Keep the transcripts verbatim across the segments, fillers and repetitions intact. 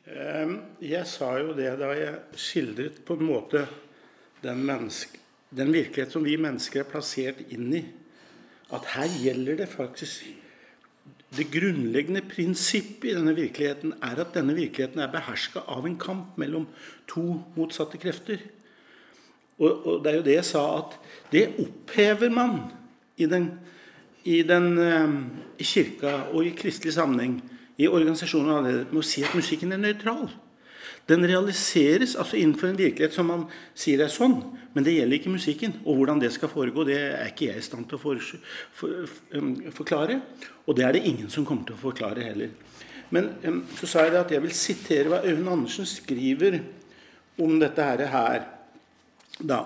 Jeg sa jo det da jeg skildret på en måte den, menneske, den virkelighet som vi mennesker er plassert inn i, at her gjelder det faktisk det grunnleggende prinsippet i denne virkeligheten er at denne virkeligheten er behersket av en kamp mellom to motsatte krefter. Og, og det er jo det jeg sa, at det opphever man i, den, i, den, i kirka og i kristelig sammenheng, i organisasjoner med å si at musikken er nøytral. Den realiseres altså innenfor en virkelighet som man sier er sånn, men det gjelder ikke musikken, og hvordan det skal foregå, det er ikke jeg i stand til å for, for, um, forklare, og det er det ingen som kommer til å forklare heller. Men um, så sa jeg det at jeg vil sitere hva Øyvind Andersen skriver om dette her, her da.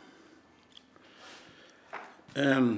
Um,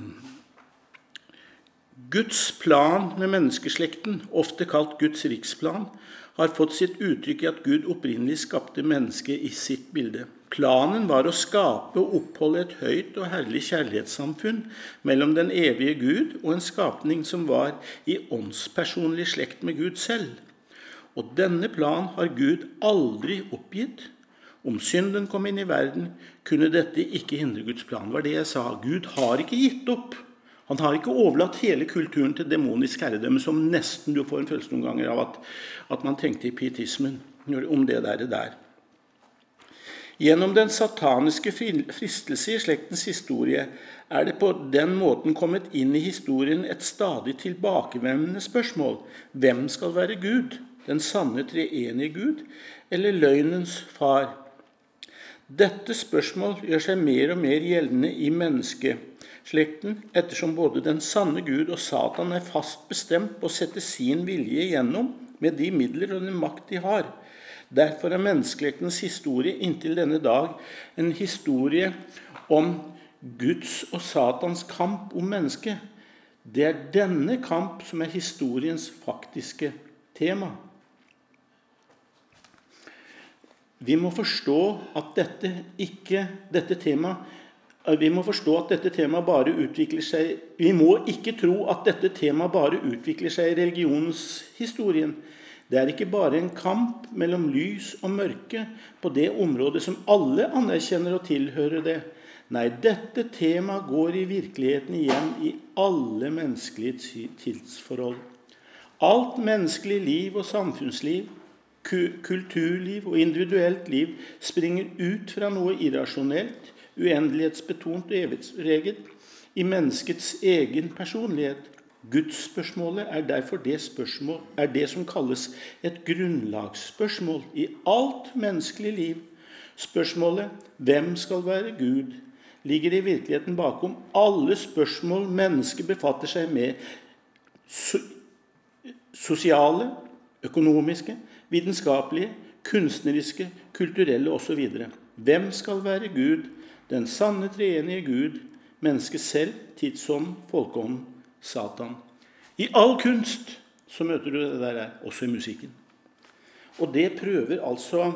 Guds plan med menneskeslekten, ofte kalt Guds riksplan, har fått sitt uttrykk i at Gud opprinnelig skapte mennesket i sitt bilde. Planen var å skape og oppholde et høyt og herlig kjærlighetssamfunn mellom den evige Gud og en skapning som var i åndspersonlig slekt med Gud selv. Og denne plan har Gud aldri oppgitt. Om synden kom inn i verden, kunne dette ikke hindre Guds plan. Det var det jeg sa. Gud har ikke gitt opp. Han har ikke overlatt hele kulturen til demonisk herredømme, som nesten du får en følelse noen ganger av at, at man tenkte i pietismen om det der, det der. Gjennom den sataniske fristelse i slektens historie er det på den måten kommet inn i historien et stadig tilbakevendende spørsmål. Hvem skal være Gud? Den sanne treenige Gud? Eller løgnens far? Dette spørsmål gjør seg mer og mer gjeldende i menneskeslekten, ettersom både den sanne Gud og Satan er fast bestemt på å sette sin vilje igjennom med de midler og den makt de har. Derfor er menneskelektens historie inntil denne dag en historie om Guds og Satans kamp om mennesket. Det er denne kamp som er historiens faktiske tema. Vi må forstå at dette ikke, dette tema, vi må forstå at dette tema bare utvikler seg, vi må ikke tro at dette tema bare utvikler seg i religionens historien. Det er ikke bare en kamp mellom lys og mørke på det området som alle anerkjenner og tilhører det. Nei, dette tema går i virkeligheten igjen i alle menneskelige tidsforhold. Alt menneskelig liv og samfunnsliv, kulturliv og individuelt liv springer ut fra noe irrasjonelt, uendelighetsbetont og evighetspreget i menneskets egen personlighet. Gudsspørsmålet er derfor det spørsmål, er det som kalles et grunnlagsspørsmål i alt menneskelig liv. Spørsmålet, hvem skal være Gud, ligger i virkeligheten bakom alle spørsmål mennesker befatter seg med, sosiale, økonomiske, vitenskapelige, kunstneriske, kulturelle og så videre. Hvem skal være Gud? Den sanne treenige Gud, mennesket selv, tidsånd, folkeånd, Satan. I all kunst så møter du det der, også i musikken. Og det prøver altså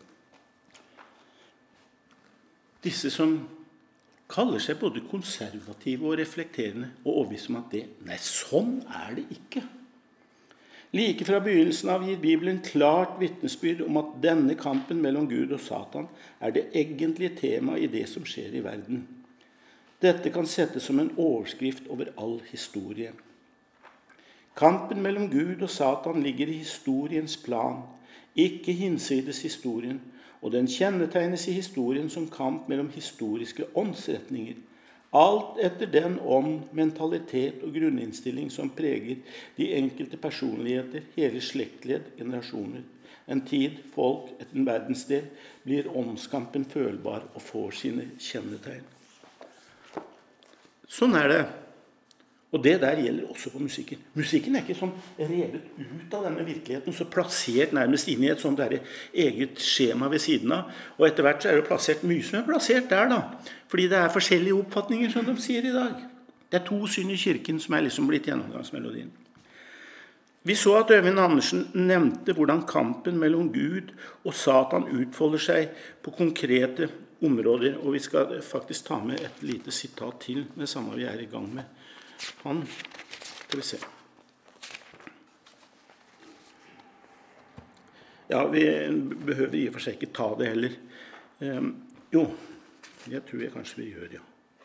disse som kaller seg både konservative og reflekterende og overbevist om at det, nei, sånn er det ikke. Like fra begynnelsen av gir Bibelen klart vitnesbyrd om at denne kampen mellom Gud og Satan er det egentlige tema i det som skjer i verden. Dette kan settes som en overskrift over all historie. Kampen mellom Gud og Satan ligger i historiens plan, ikke hinsides historien, og den kjennetegnes i historien som kamp mellom historiske åndsretninger. Alt etter den ånd, mentalitet og grunninnstilling som preger de enkelte personligheter, hele slektled, generasjoner. En tid, folk, en verdensdel, blir åndskampen følbar og får sine kjennetegn. Sånn er det. Og det der gjelder også på musikken. Musikken er ikke sånn revet ut av denne virkeligheten, så plassert nærmest inn i et sånt der eget skjema ved siden av. Og etter hvert så er det plassert mye som er plassert der da. Fordi det er forskjellige oppfatninger som de sier i dag. Det er to syn i kirken som er liksom blitt gjennomgangsmelodien. Vi så at Øyvind Andersen nevnte hvordan kampen mellom Gud og Satan utfolder seg på konkrete områder. Og vi skal faktisk ta med et lite sitat til med samme vi er i gang med. Han, skal vi se. Ja, vi behøver i og for seg ikke ta det heller. Um, jo, jeg tror jeg kanskje vi gjør, ja.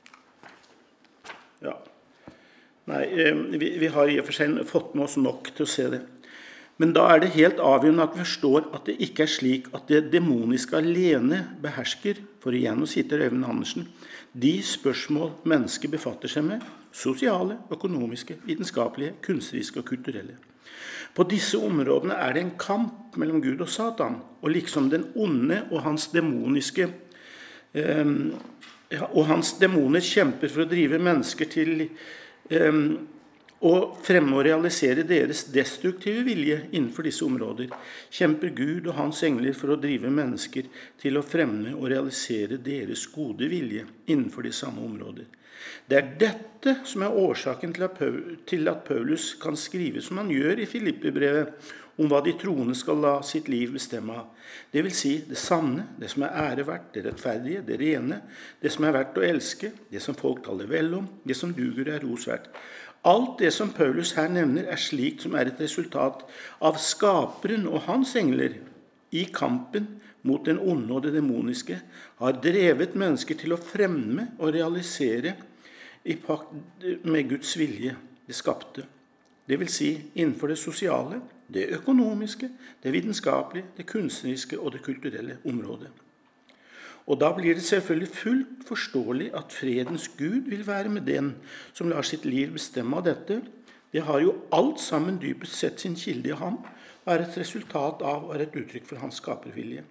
Ja. Nei, um, vi, vi har i og for seg fått med oss nok til å se det. Men da er det helt avgjørende at vi forstår at det ikke er slik at det demoniske alene behersker, for igjen å sitte Øyvind Andersen, de spørsmål mennesker befatter seg med, sosiale, økonomiske, vitenskapelige, kunstneriske og kulturelle. På disse områdene er det en kamp mellom Gud og Satan, og liksom den onde og hans demoniske eh, og hans demoner kjemper for å drive mennesker til eh, å fremme og realisere deres destruktive vilje innenfor disse områder, kjemper Gud og hans engler for å drive mennesker til å fremme og realisere deres gode vilje innenfor de samme områder. Det er dette som er årsaken til at Paulus kan skrive som han gjør i Filippibrevet om hva de troende skal la sitt liv bestemme av. Det vil si det sanne, det som er æreverdt, det rettferdige, det rene, det som er verdt å elske, det som folk taler vel om, det som duger er rosverdt. Alt det som Paulus her nevner er slikt som er et resultat av skaperen og hans engler i kampen mot den onde og det demoniske, har drevet mennesker til å fremme og realisere i pakt med Guds vilje, det skapte. Det vil si innenfor det sosiale, det økonomiske, det vitenskapelige, det kunstneriske og det kulturelle området. Og da blir det selvfølgelig fullt forståelig at fredens Gud vil være med den som lar sitt liv bestemme av dette. Det har jo alt sammen dypest sett sin kilde i ham, og er et resultat av og er et uttrykk for hans skapervilje.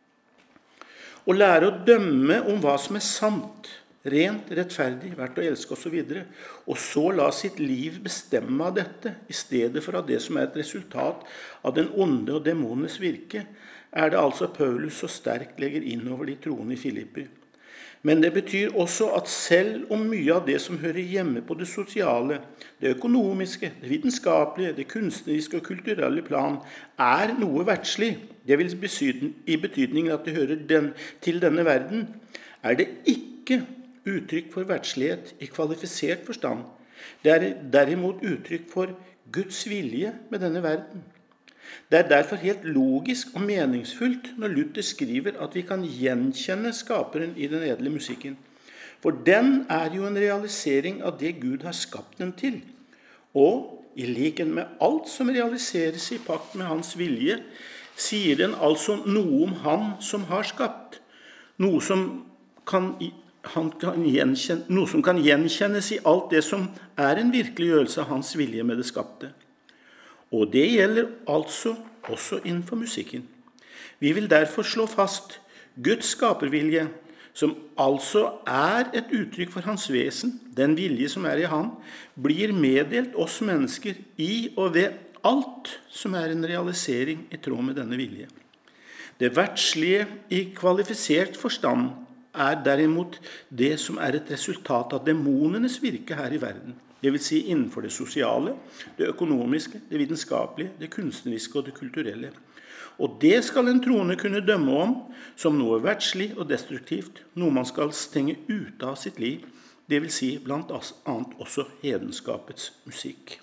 Å lære å dømme om hva som er sant, rent, rettferdig, verdt å elske og så videre, og så la sitt liv bestemme av dette, i stedet for av det som er et resultat av den onde og demonenes virke, er det altså Paulus så sterkt legger inn over de troende i Filippi. Men det betyr også at selv om mye av det som hører hjemme på det sosiale, det økonomiske, det vitenskapelige, det kunstneriske og kulturelle plan er noe verdslig, det vil i betydning at det hører den, til denne verden, er det ikke uttrykk for verdslighet i kvalifisert forstand. Det er derimot uttrykk for Guds vilje med denne verden. Det er derfor helt logisk og meningsfullt når Luther skriver at vi kan gjenkjenne skaperen i den edle musikken. For den er jo en realisering av det Gud har skapt den til. Og i likhet med alt som realiseres i pakt med hans vilje, sier den altså noe om han som har skapt. Noe som kan, han kan gjenkjenne, noe som kan gjenkjennes i alt det som er en virkeliggjørelse av hans vilje med det skapte. Og det gjelder altså også innenfor musikken. Vi vil derfor slå fast Guds skapervilje, som altså er et uttrykk for hans vesen, den vilje som er i han, blir meddelt oss mennesker i og ved alt som er en realisering i tråd med denne vilje. Det verdslige i kvalifisert forstand er derimot det som er et resultat av demonenes virke her i verden. Det vil si innenfor det sosiale, det økonomiske, det vitenskapelige, det kunstneriske og det kulturelle. Og det skal en troende kunne dømme om som noe verdslig og destruktivt, noe man skal stenge ute av sitt liv, det vil si blant annet også hedenskapets musikk.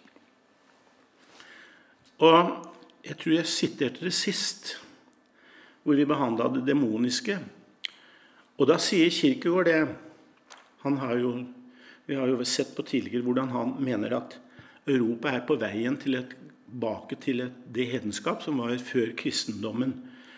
Og jeg tror jeg siterte det sist, hvor vi behandlet det demoniske. Og da sier Kierkegaard det, han har jo, vi har jo sett på tidligere hvordan han mener at Europa er på veien til et, tilbake til et, det hedenskap som var før kristendommen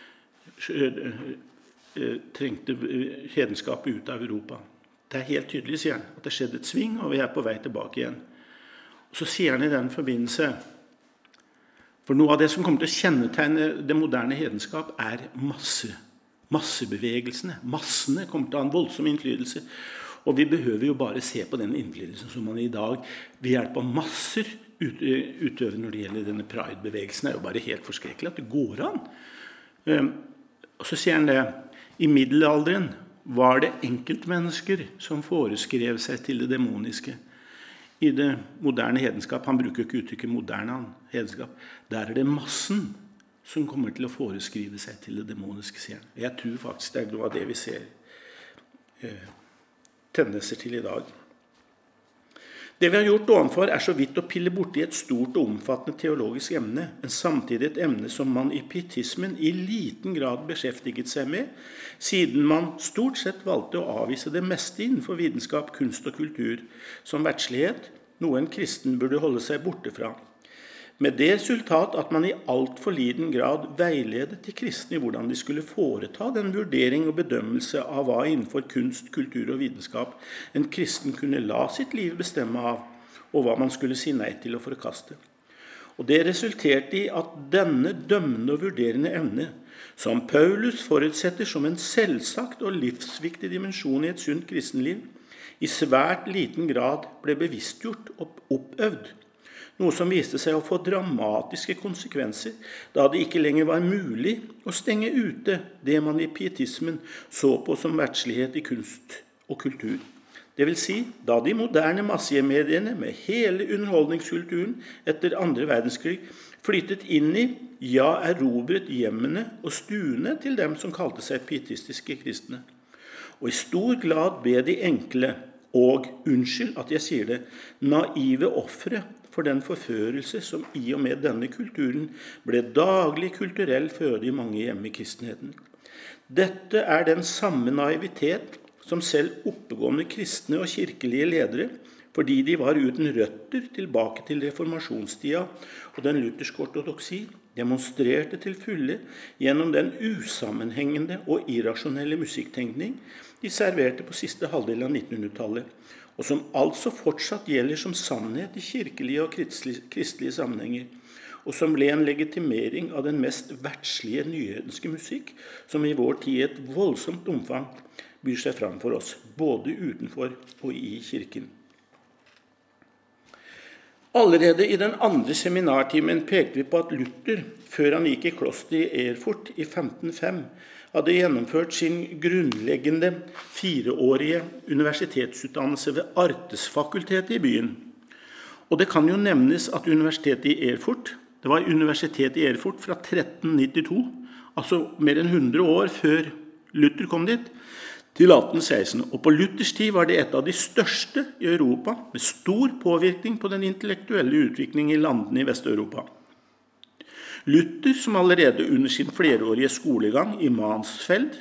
trengte hedenskapet ut av Europa. Det er helt tydelig, sier han, at det skjedde et sving, og vi er på vei tilbake igjen. Og så sier han i den forbindelse, for noe av det som kommer til å kjennetegne det moderne hedenskap er masse, massebevegelsene. Massene kommer til å ha en voldsom innflytelse, og vi behøver jo bare se på den innflytelsen som man i dag ved hjelp av masser utøver når det gjelder denne pride-bevegelsen. Det er jo bare helt forskrekkelig at det går an. Og så sier han det, i middelalderen var det enkeltmennesker som foreskrev seg til det demoniske. I det moderne hedenskap, han bruker ikke uttrykket moderne hedenskap, der er det massen som kommer til å foreskrive seg til det demoniske, sier han. Jeg tror faktisk det er noe av det vi ser eh, tendenser til i dag. Det vi har gjort ovenfor er så vidt å pille borti et stort og omfattende teologisk emne, men samtidig et emne som man i pietismen i liten grad beskjeftiget seg med, siden man stort sett valgte å avvise det meste innenfor vitenskap, kunst og kultur som verdslighet, noe en kristen burde holde seg borte fra. Med det resultat at man i alt for liten grad veiledet de kristne i hvordan de skulle foreta den vurdering og bedømmelse av hva innenfor kunst, kultur og vitenskap en kristen kunne la sitt liv bestemme av, og hva man skulle si nei til å forkaste. Og det resulterte i at denne dømmende og vurderende evne, som Paulus forutsetter som en selvsagt og livsviktig dimensjon i et sunt kristenliv, i svært liten grad ble bevisstgjort og oppøvd, noe som viste seg å få dramatiske konsekvenser, da det ikke lenger var mulig å stenge ute det man i pietismen så på som verdslighet i kunst og kultur. Det vil si, da de moderne massemediene med hele underholdningskulturen etter andre verdenskrig flyttet inn i, ja, erobret hjemmene og stuene til dem som kalte seg pietistiske kristne. Og i stor grad ble de enkle, og, unnskyld at jeg sier det, naive offre for den forførelse som i og med denne kulturen ble daglig kulturell føde i mange hjem i kristenheten. Dette er den samme naivitet som selv oppegående kristne og kirkelige ledere, fordi de var uten røtter tilbake til reformasjonstida og den lutherske ortodoksi, demonstrerte til fulle gjennom den usammenhengende og irrasjonelle musikktenkning de serverte på siste halvdel av nittenhundretallet, og som altså fortsatt gjelder som sannhet i kirkelige og kristelige sammenhenger, og som ble en legitimering av den mest verdslige nyhedenske musikk, som i vår tid i et voldsomt omfang byr seg fram for oss, både utenfor og i kirken. Allerede i den andre seminartimen pekte vi på at Luther, før han gikk i kloster i Erfurt i femten fem, hadde gjennomført sin grunnleggende fireårige universitetsutdannelse ved Artesfakultetet i byen. Og det kan jo nevnes at universitetet i Erfurt, det var universitetet i Erfurt fra tretten nittito, altså mer enn hundre år før Luther kom dit, til atten seksten. Og på Luthers tid var det et av de største i Europa, med stor påvirkning på den intellektuelle utviklingen i landene i Vest-Europa. Luther, som allerede under sin flerårige skolegang i Mansfeld,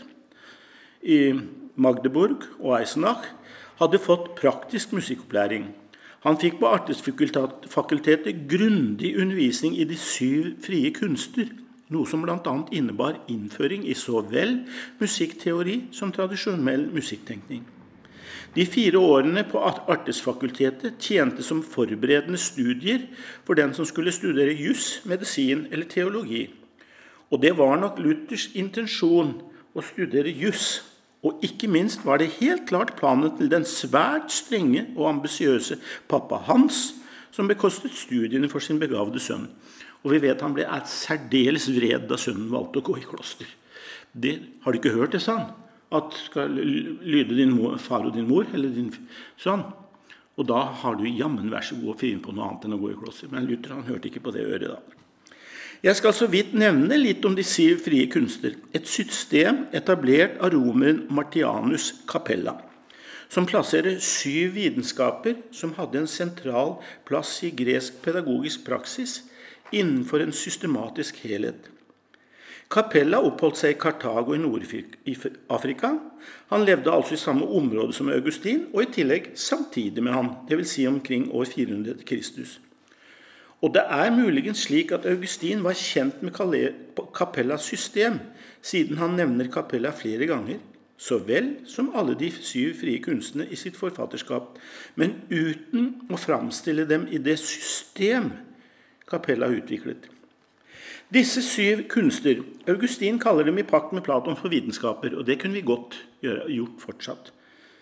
i Magdeburg og Eisenach, hadde fått praktisk musikkopplæring. Han fikk på Artesfakultetet grundig undervisning i de syv frie kunster, noe som blant annet innebar innføring i så vel musikkteori som tradisjonell musikktenkning. De fire årene på Artesfakultetet tjente som forberedende studier for den som skulle studere jus, medisin eller teologi. Og det var nok Luthers intensjon å studere jus, og ikke minst var det helt klart planen til den svært strenge og ambisiøse pappa Hans, som bekostet studiene for sin begavde sønn. Og vi vet han ble særdeles vred da sønnen valgte å gå i kloster. Det har du ikke hørt det, sa han, at skal lyde din mor, far og din mor, eller din sønn. Og da har du jammen vær så god å finne på noe annet enn å gå i kloster. Men Luther han hørte ikke på det øret da. Jeg skal så vidt nevne litt om de syv frie kunster. Et system etablert av romeren Martianus Capella, som plasserer syv vitenskaper som hadde en sentral plass i gresk pedagogisk praksis innenfor en systematisk helhet. Capella oppholdt seg i Kartago i Nord-Afrika. Han levde altså i samme område som Augustin, og i tillegg samtidig med han, det vil si omkring år fire hundre til Kristus. Og det er muligens slik at Augustin var kjent med Capellas system, siden han nevner Capella flere ganger, så vel som alle de syv frie kunstene i sitt forfatterskap, men uten å framstille dem i det system Capella utviklet. Disse syv kunster, Augustin kaller dem i pakt med Platon for vitenskaper, og det kunne vi godt gjøre, gjort fortsatt.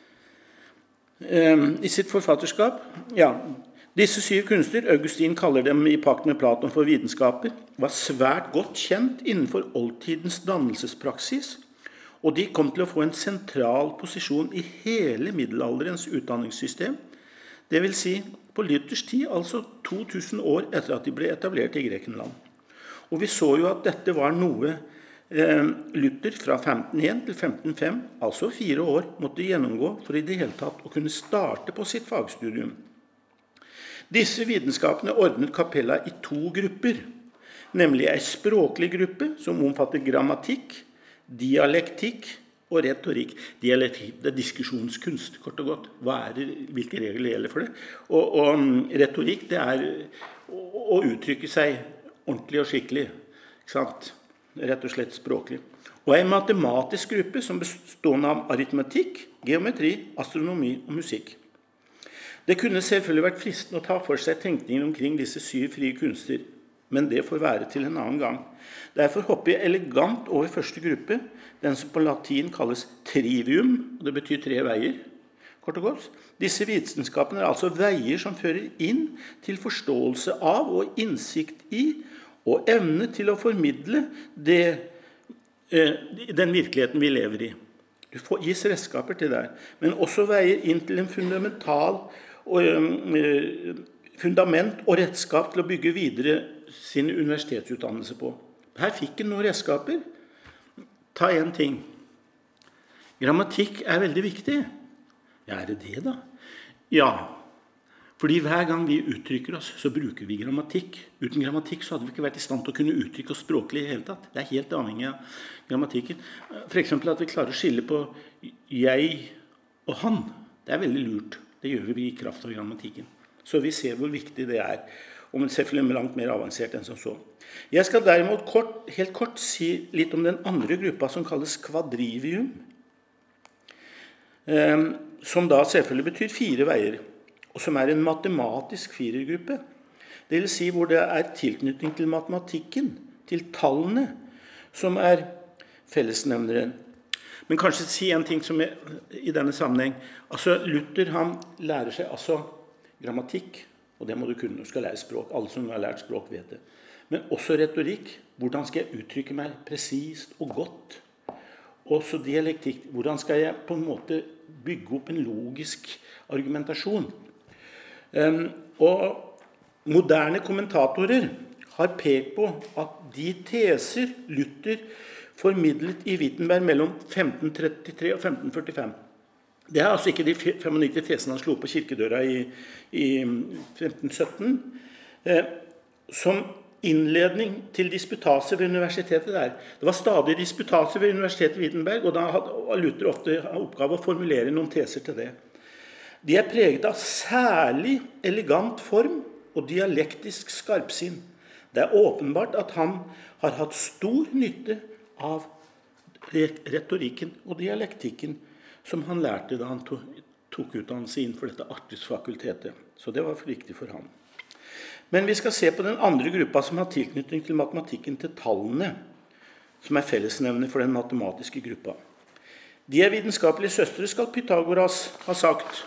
I sitt forfatterskap, ja, disse syv kunster, Augustin kaller dem i pakt med Platon for vitenskaper, var svært godt kjent innenfor oldtidens dannelsespraksis, og de kom til å få en sentral posisjon i hele middelalderens utdanningssystem, det vil si på Luthers tid, altså to tusen år etter at de ble etablert i Grekenland. Og vi så jo at dette var noe eh, Luther fra femten én til femten fem, altså fire år, måtte gjennomgå for i det hele tatt å kunne starte på sitt fagstudium. Disse vitenskapene ordnet Capella i to grupper, nemlig en språklig gruppe som omfatter grammatikk, dialektikk og retorikk. Dialektikk, det er diskusjonskunst, kort og godt. Hva er det, hvilke regler gjelder for det? Og, og retorikk, det er å, å uttrykke seg ordentlig og skikkelig, ikke sant? Rett og slett språklig. Og en matematisk gruppe som bestående av aritmetikk, geometri, astronomi og musikk. Det kunne selvfølgelig vært fristende å ta for seg tenkningen omkring disse syv frie kunster, men det får være til en annen gang. Derfor hopper jeg elegant over første gruppe, den som på latin kalles trivium, og det betyr tre veier, kort og godt. Disse vitenskapene er altså veier som fører inn til forståelse av og innsikt i, og evne til å formidle det, eh, den virkeligheten vi lever i. Du får gis redskaper til det, men også veier inn til en fundamental og, eh, fundament og redskap til å bygge videre sin universitetsutdannelse på. Her fikk en noen redskaper. Ta en ting. Grammatikk er veldig viktig. Ja, er det det da? Ja, fordi hver gang vi uttrykker oss, så bruker vi grammatikk. Uten grammatikk så hadde vi ikke vært i stand til å kunne uttrykke oss språklig i hele tatt. Det er helt avhengig av grammatikken. For eksempel at vi klarer å skille på jeg og han. Det er veldig lurt. Det gjør vi i kraft av grammatikken. Så vi ser hvor viktig det er. Og selvfølgelig langt mer avansert enn som så. Jeg skal derimot kort, helt kort si litt om den andre gruppa som kalles kvadrivium, eh, som da selvfølgelig betyr fire veier, og som er en matematisk firergruppe. Det vil si hvor det er tilknytning til matematikken, til tallene, som er fellesnevneren. Men kanskje si en ting som er i denne sammenheng. Altså Luther, han lærer seg altså grammatikk, og det må du kunne når du skal lære språk. Alle som har lært språk vet det. Men også retorikk. Hvordan skal jeg uttrykke meg presist og godt? Også dialektikk. Hvordan skal jeg på en måte bygge opp en logisk argumentasjon? Um, og moderne kommentatorer har pekt på at de teser Luther formidlet i Wittenberg mellom femten trettitre og femten førtifem. Det er altså ikke de nittifem tesene han slo på kirkedøra i, i femten sytten, eh, som innledning til disputaser ved universitetet der. Det var stadig disputaser ved universitetet i Wittenberg, og da hadde Luther ofte oppgave å formulere noen teser til det. De er preget av særlig elegant form og dialektisk skarpsinn. Det er åpenbart at han har hatt stor nytte av retorikken og dialektikken som han lærte da han tok, tok utdannelse innenfor dette artidsfakultetet. Så det var viktig for ham. Men vi skal se på den andre gruppa som har tilknytning til matematikken til tallene, som er fellesnevner for den matematiske gruppa. De er vitenskapelige søstre, skal Pythagoras ha sagt.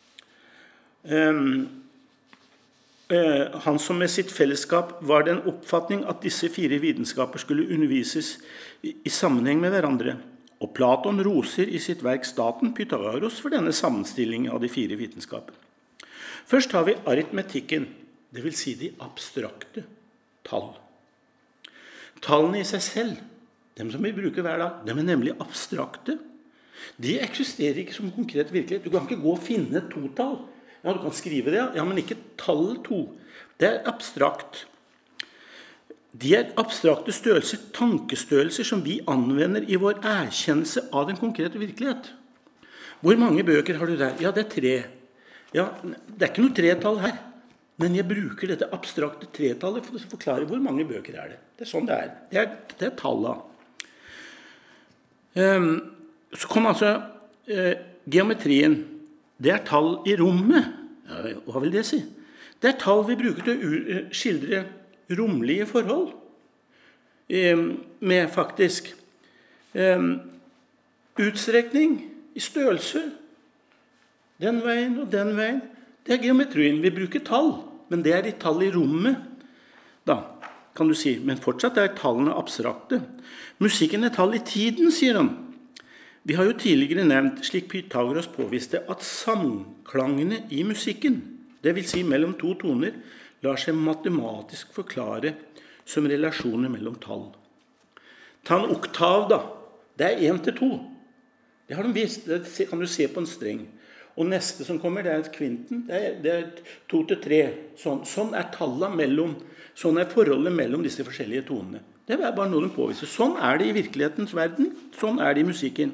Um, uh, han som med sitt fellesskap var den oppfatning at disse fire vitenskaper skulle undervises i, i sammenheng med hverandre. Og Platon roser i sitt verk Staten Pythagoras for denne sammenstillingen av de fire vitenskaper. Først har vi aritmetikken, det vil si de abstrakte tall. Tallene i seg selv, dem som vi bruker hver dag, dem er nemlig abstrakte. De eksisterer ikke som konkret virkelighet. Du kan ikke gå og finne et totall. Ja, du kan skrive det, ja, men ikke tall to. Det er abstrakt. De er abstrakte størrelser, tankestørrelser som vi anvender i vår erkjennelse av den konkrete virkelighet. Hvor mange bøker har du der? Ja, det er tre. Ja, det er ikke noe tretall her, men jeg bruker dette abstrakte tretallet for å forklare hvor mange bøker er det. Det er sånn det er. Det er, det er tallet. Um, så kom altså uh, geometrien. Det er tall i rommet. Ja, hva vil det si? Det er tall vi bruker til å skildre romlige forhold eh, med faktisk eh, utstrekning i størrelse den veien og den veien. Det er geometrien. Vi bruker tall, men det er de tall i rommet da, kan du si. Men fortsatt er tallene abstrakte. Musikken er tall i tiden, sier han. Vi har jo tidligere nevnt, slik Pythagoras påviste, at samklangene i musikken, det vil si mellom to toner, lar seg matematisk forklare som relasjoner mellom tall. Ta en oktav da, det er en til to. Det har de vist, det kan du se på en streng. og neste som kommer, det er et kvinten, det er, det er to til tre. Sånn, sånn er tallet mellom, sånn er forholdet mellom disse forskjellige tonene. Det er bare noe de påviser. Sånn er det i virkelighetens verden, sånn er det i musikken.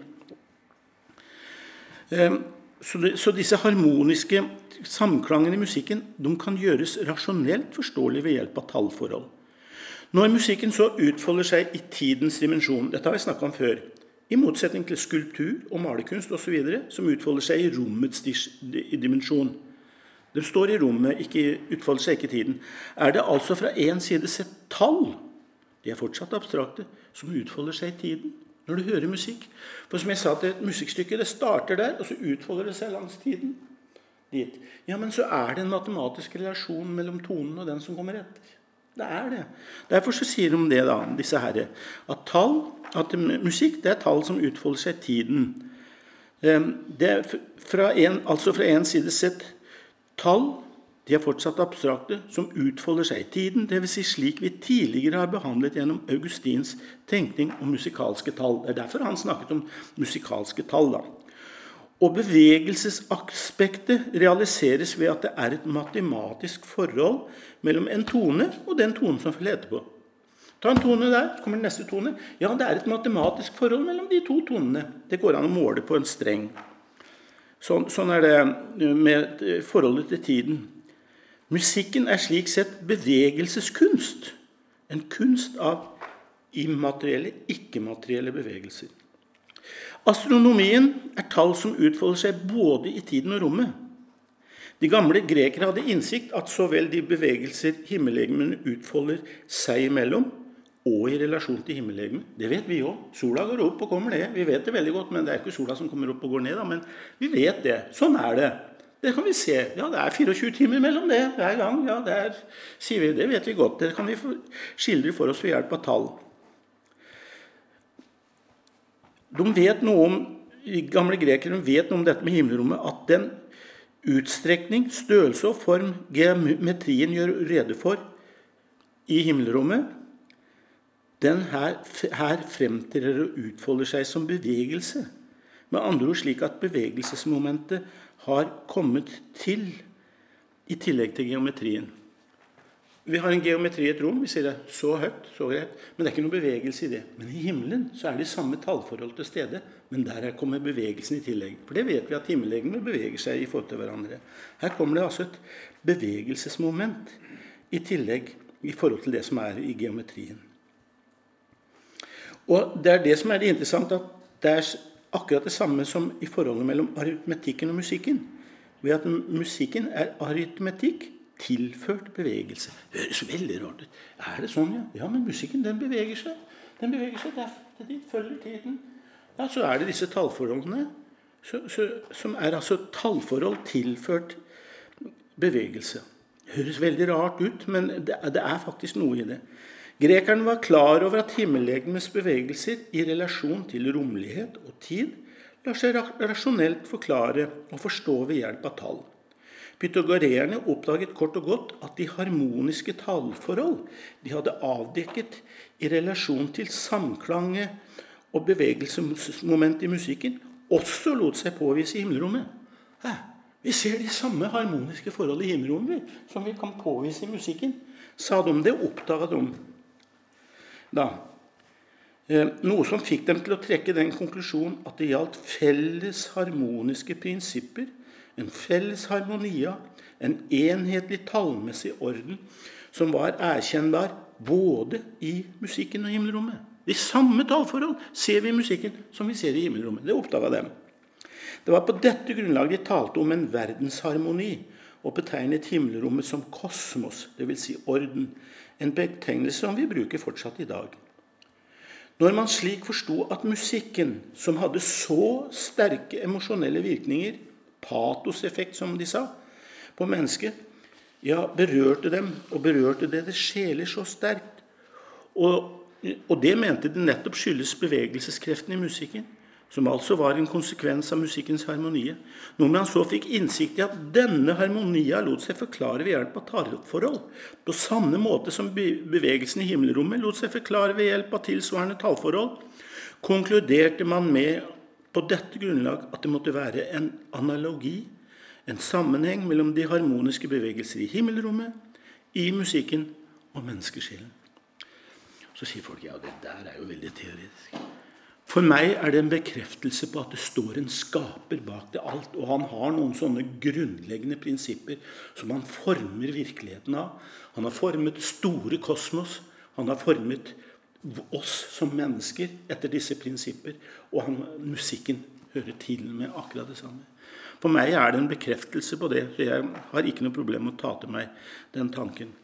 Så, det, så disse harmoniske samklangene i musikken, de kan gjøres rasjonelt forståelige ved hjelp av tallforhold. Når musikken så utfolder seg i tidens dimensjon, dette har vi snakket om før, i motsetning til skulptur og malerkunst og så videre, som utfolder seg i rommets dimensjon. De står i rommet, ikke utfolder seg ikke i tiden. Er det altså fra en side sett tall, de er fortsatt abstrakte, som utfolder seg i tiden, når du hører musikk? For som jeg sa til et musikkstykke, det starter der, og så utfolder det seg langs tiden dit. Ja, men så er det en matematisk relasjon mellom tonen og den som kommer etter. Det er det. Derfor så sier de det da, disse herre, at tall, at musikk, det er tall som utfolder seg i tiden. Det er fra en, altså fra en side sett tall, de er fortsatt abstrakte, som utfolder seg i tiden, det vil si slik vi tidligere har behandlet gjennom Augustins tenkning om musikalske tall. Det er derfor han snakket om musikalske tall da. Og bevegelsesaspektet realiseres ved at det er et matematisk forhold mellom en tone og den tonen som følger etterpå. Ta en tone der, så kommer den neste tone. Ja, det er et matematisk forhold mellom de to tonene. Det går an å måle på en streng. Sånn, sånn er det med forholdet til tiden. Musikken er slik sett bevegelseskunst. En kunst av immaterielle, ikke-materielle bevegelser. Astronomien er tall som utfolder seg både i tiden og rommet. De gamle grekere hadde innsikt at så vel de bevegelser himmellegemene utfolder seg imellom, og i relasjon til himmellegemet. Det vet vi også. Sola går opp og kommer ned. Vi vet det veldig godt, men det er ikke sola som kommer opp og går ned, da, men vi vet det. Sånn er det. Det kan vi se. Ja, det er fireogtjue timer mellom det hver gang. Ja, det er, sier vi, det vet vi godt. Det kan vi skildre for oss ved hjelp av tall. De vet noe om, gamle grekere vet noe om dette med himmelrommet, at den utstrekning, størrelse og form geometrien gjør rede for i himmelrommet, den her, her fremtrer og utfolder seg som bevegelse. Med andre ord slik at bevegelsesmomentet har kommet til i tillegg til geometrien. Vi har en geometri i et rom, vi sier det så høyt, så greit, men det er ikke noen bevegelse i det. Men i himmelen så er det samme tallforhold til stede, men der kommer bevegelsen i tillegg. For det vet vi at himmellegemene beveger seg i forhold til hverandre. Her kommer det altså et bevegelsesmoment i tillegg i forhold til det som er i geometrien. Og det er det som er det interessante, at det er akkurat det samme som i forholdet mellom aritmetikken og musikken. Ved at musikken er aritmetikk, tilført bevegelse. Det høres veldig rart ut. Er det sånn, ja? Ja, men musikken, den beveger seg. Den beveger seg derfor, de følger tiden. Ja, så er det disse tallforholdene, så, så, som er altså tallforhold tilført bevegelse. Det høres veldig rart ut, men det, det er faktisk noe i det. Grekerne var klar over at himmellegemets bevegelser i relasjon til romlighet og tid lar seg rasjonelt forklare og forstå ved hjelp av tall. Pythagoreerne oppdaget kort og godt at de harmoniske tallforhold de hadde avdekket i relasjon til samklange og bevegelsesmoment i musikken også lot seg påvise i himmelrommet. Hæ? Vi ser de samme harmoniske forhold i himmelrommet som vi kan påvise i musikken. Sa de det, oppdaget de. Da, eh, noe som fikk dem til å trekke den konklusjonen at det gjaldt felles harmoniske prinsipper, en felles harmonia, en enhetlig tallmessig orden som var erkjennbar både i musikken og himmelrommet. De samme tallforhold ser vi i musikken som vi ser i himmelrommet. Det oppdaget dem. Det var på dette grunnlaget de talte om en verdensharmoni og betegnet himmelrommet som kosmos, det vil si orden, en betegnelse som vi bruker fortsatt i dag. Når man slik forstod at musikken, som hadde så sterke emosjonelle virkninger, patoseffekt som de sa, på mennesket, ja, berørte dem, og berørte det det sjeler så sterkt. Og, og det mente de nettopp skyldes bevegelseskreften i musikken, som altså var en konsekvens av musikkens harmonie. Når man så fikk innsikt i at denne harmonia lot seg forklare ved hjelp av tallforhold, på samme måte som bevegelsen i himmelrommet lot seg forklare ved hjelp av tilsvarende tallforhold, konkluderte man med på dette grunnlag at det måtte være en analogi en sammenheng mellom de harmoniske bevegelser i himmelrommet, i musikken og menneskesjelen. Så sier folk, ja, det der er jo veldig teoretisk. For meg er det en bekreftelse på at det står en skaper bak det alt, og han har noen sånne grunnleggende prinsipper som han former virkeligheten av. Han har formet store kosmos, han har formet oss som mennesker etter disse prinsipper, og han, musikken hører til med akkurat det samme. For meg er det en bekreftelse på det, så jeg har ikke noe problem med å ta til meg den tanken.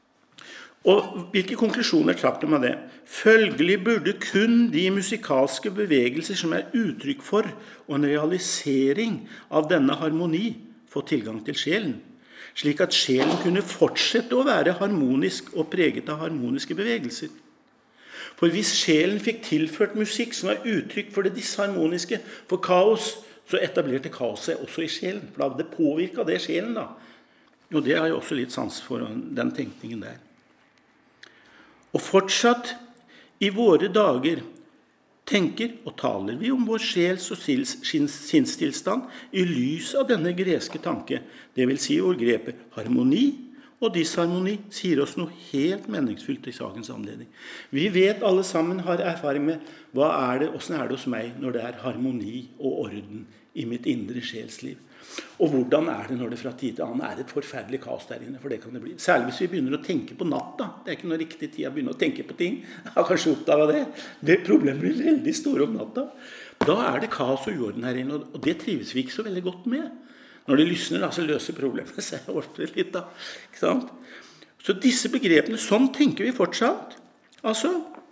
Og hvilke konklusjoner trakk de av det? Følgelig burde kun de musikalske bevegelser som er uttrykk for og en realisering av denne harmoni få tilgang til sjelen, slik at sjelen kunne fortsette å være harmonisk og preget av harmoniske bevegelser. For hvis sjelen fikk tilført musikk som er uttrykk for det disharmoniske, for kaos, så etablerte kaos seg også i sjelen, for da det påvirket det sjelen da. Og det har jeg også litt sans for, den tenkningen der. Og fortsatt i våre dager tenker og taler vi om vår sjels og sinnstilstand i lys av denne greske tanke, det vil si hvor grepet harmoni og disharmoni sier oss noe helt meningsfullt i sakens anledning. Vi vet alle sammen, har erfaring med hva er det, hvordan er det hos meg når det er harmoni og orden i mitt indre sjelsliv. Og hvordan er det når det fra tid til annen er et forferdelig kaos der inne, for det kan det bli. Særlig hvis vi begynner å tenke på natta. Det er ikke noe riktig tid å begynne å tenke på ting. Jeg har kanskje oppdaget det. Det problemet blir veldig store om natta. Da er det kaos og jorden her inne, og det trives vi ikke så veldig godt med. Når det lysner, da, så løser problemet seg ofte litt da. Ikke sant? Så disse begrepene, sånn tenker vi fortsatt. Altså,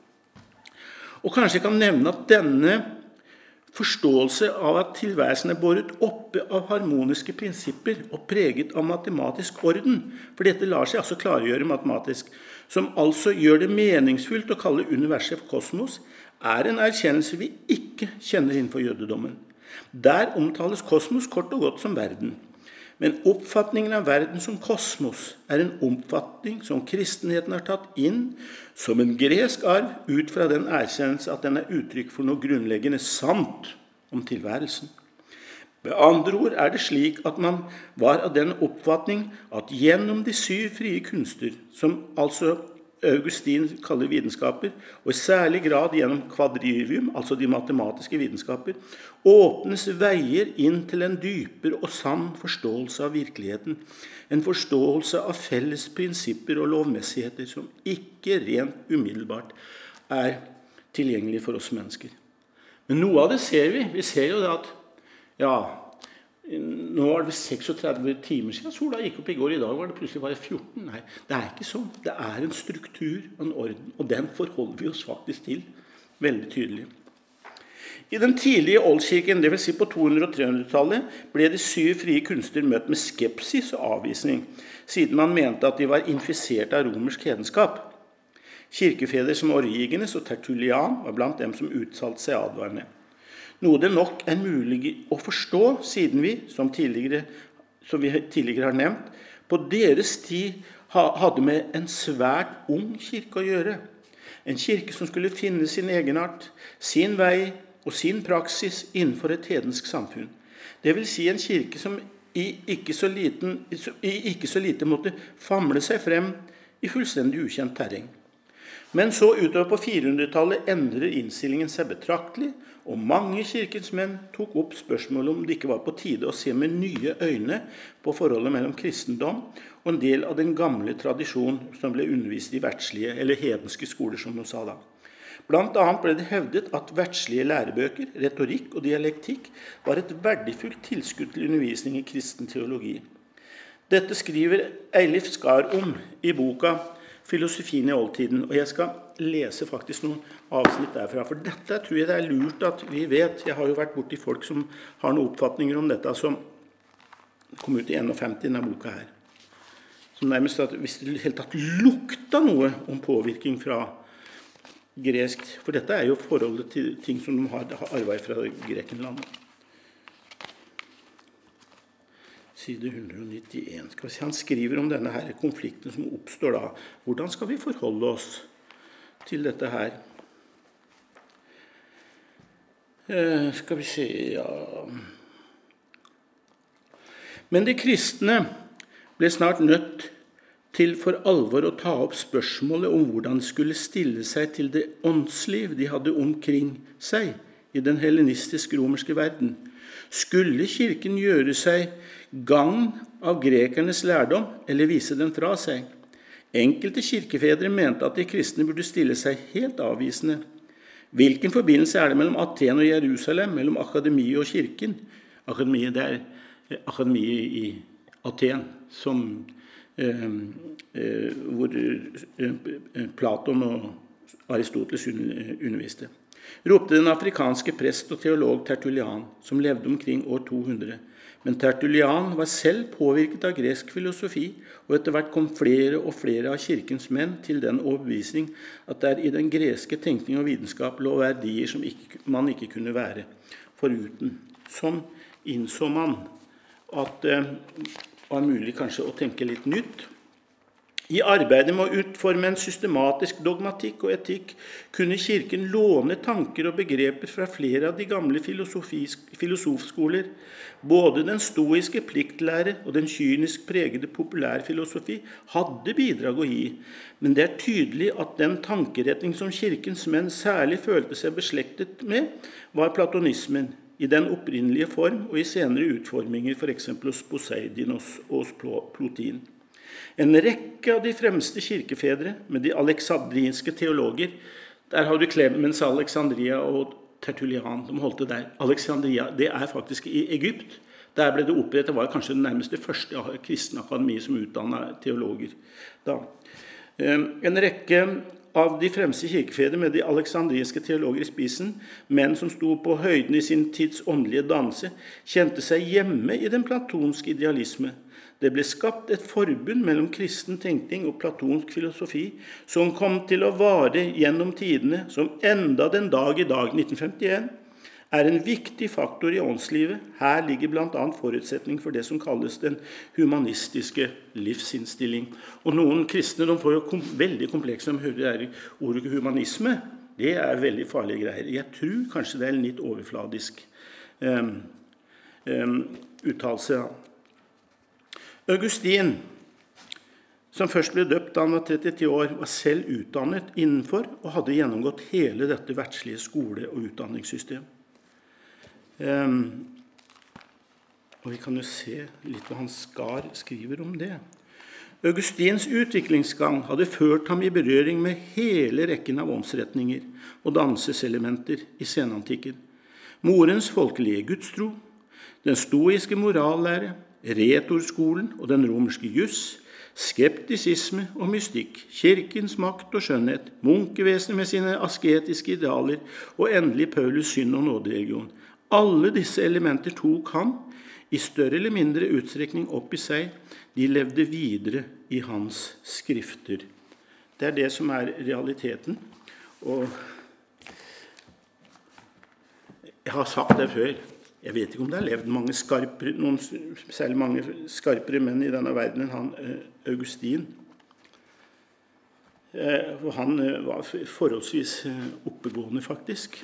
og kanskje jeg kan nevne at denne forståelse av at tilværelsen er båret oppe av harmoniske prinsipper og preget av matematisk orden, for dette lar seg altså klargjøre matematisk, som altså gjør det meningsfullt å kalle universet for kosmos, er en erkjennelse vi ikke kjenner innenfor jødedommen. Der omtales kosmos kort og godt som verden. Men oppfatningen av verden som kosmos er en oppfatning som kristenheten har tatt inn som en gresk arv ut fra den erkjennelse at den er uttrykk for noe grunnleggende sant om tilværelsen. Med andre ord er det slik at man var av den oppfatning at gjennom de syv frie kunster, som altså Augustin kaller vitenskaper, og i særlig grad gjennom kvadrivium, altså de matematiske vitenskaper, åpnes veier inn til en dyper og sann forståelse av virkeligheten, en forståelse av felles prinsipper og lovmessigheter som ikke rent umiddelbart er tilgjengelig for oss mennesker. Men noe av det ser vi. Vi ser jo at, ja, nå var det tretiseks timer siden sola gikk opp i går, i dag var det plutselig bare fjorten. Nei, det er ikke sånn. Det er en struktur og en orden, og den forholder vi oss faktisk til veldig tydelig. I den tidlige oldkirken, det vil si på to hundre- og tre hundre-tallet, ble de syv frie kunster møtt med skepsis og avvisning, siden man mente at de var infisert av romersk hedenskap. Kirkefeder som Origenes og Tertullian var blant dem som uttalte seg advarende. Noe det nok er mulig å forstå, siden vi, som, tidligere, som vi tidligere har nevnt, på deres tid hadde med en svært ung kirke å gjøre. En kirke som skulle finne sin egenart, sin vei og sin praksis innenfor et hedensk samfunn. Det vil si en kirke som i ikke så, liten, i ikke så lite måtte famle seg frem i fullstendig ukjent terreng. Men så utover på fire hundre-tallet endrer innstillingen seg betraktelig, og mange kirkens menn tok opp spørsmålet om det ikke var på tide å se med nye øyne på forholdet mellom kristendom og en del av den gamle tradisjon som ble undervist i verdslige eller hedenske skoler, som de sa da. Blant annet ble det hevdet at verdslige lærebøker, retorikk og dialektikk var et verdifullt tilskudd til undervisning i kristen teologi. Dette skriver Eilif Skar om i boka Filosofien i oldtiden, og jeg skal lese faktisk noen avsnitt derfra, for dette tror jeg det er lurt at vi vet. Jeg har jo vært borti folk som har noen oppfatninger om dette, som kom ut i femten i denne boka her. Som nærmest at hvis det helt tatt lukta noe om påvirkning fra gresk, for dette er jo forholdet til ting som de har arvet fra Grekenland. Side hundre og nittien. Skal vi se, han skriver om denne her konflikten som oppstår da. Hvordan skal vi forholde oss til dette her? Eh, skal vi se, ja... Men de kristne ble snart nødt til for alvor å ta opp spørsmålet om hvordan de skulle stille seg til det åndsliv de hadde omkring seg i den hellenistisk-romerske verden. Skulle kirken gjøre seg gagn av grekernes lærdom eller vise den fra seg? Enkelte kirkefedre mente at de kristne burde stille seg helt avvisende. Hvilken forbindelse er det mellom Aten og Jerusalem, mellom akademiet og kirken? Akademiet, det er akademiet i Aten, som, eh, eh, hvor eh, Platon og Aristoteles underviste. Ropte den afrikanske prest og teolog Tertullian, som levde omkring år to hundre. Men Tertullian var selv påvirket av gresk filosofi, og etter hvert kom flere og flere av kirkens menn til den overbevisning at det i den greske tenkning og vitenskap lå verdier som ikke, man ikke kunne være foruten. Sånn innså man at det var mulig kanskje å tenke litt nytt. I arbeidet med å utforme en systematisk dogmatikk og etikk kunne kirken låne tanker og begreper fra flere av de gamle filosofskoler. Både den stoiske pliktlære og den kynisk pregede populærfilosofi hadde bidrag å gi, men det er tydelig at den tankeretning som kirkens menn særlig følte seg beslektet med, var platonismen, i den opprinnelige form og i senere utforminger, for eksempel hos Poseidinos og hos Plotin. En rekke av de fremste kirkefedre med de aleksandrinske teologer, der har du Clemens Alexandria og Tertullian, de holdt det der. Alexandria, det er faktisk i Egypt. Der ble det opprettet, det var kanskje det nærmeste første kristne akademi som utdannet teologer. Da. En rekke av de fremste kirkefedre med de aleksandriske teologer i spisen, menn som sto på høyden i sin tids åndelige danse, kjente seg hjemme i den platonske idealisme. Det ble skapt et forbund mellom kristen tenkning og platonsk filosofi, som kom til å vare gjennom tidene, som enda den dag i dag, nitten femtien, er en viktig faktor i åndslivet. Her ligger blant annet forutsetning for det som kalles den humanistiske livsinnstilling. Og noen kristne de får jo kom, veldig komplekse når de hører det ordet humanisme. Det er veldig farlige greier. Jeg tror kanskje det er en litt overfladisk um, um, uttalelse. Augustin, som først ble døpt da han var trettito år, var selv utdannet innenfor og hadde gjennomgått hele dette verdslige skole- og utdanningssystem. Um, og vi kan jo se litt hva Hans Skar skriver om det. Augustins utviklingsgang hadde ført ham i berøring med hele rekken av åndsretninger og danseselementer i senantikken. Morens folkelige gudstro, den stoiske morallære, retorskolen og den romerske jus, skeptisisme og mystikk, kirkens makt og skjønnhet, munkevesenet med sine asketiske idealer og endelig Paulus synd- og nådereligion. Alle disse elementer tok han i større eller mindre utstrekning opp i seg. De levde videre i hans skrifter. Det er det som er realiteten. Og jeg har sagt det før. Jeg vet ikke om det har levd mange skarpere, noen særlig mange skarpere menn i denne verden enn han, Augustin. Han var forholdsvis oppegående, faktisk.